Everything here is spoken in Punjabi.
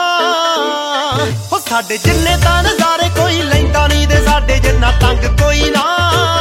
ਹੋ ਸਾਡੇ ਜਿੰਨੇ ਤਾਂ ਨਜ਼ਾਰੇ ਕੋਈ ਲੈਂਦਾ ਨਹੀਂ ਦੇ ਸਾਡੇ ਜਿੰਨਾ ਤੰਗ ਕੋਈ ਨਾ।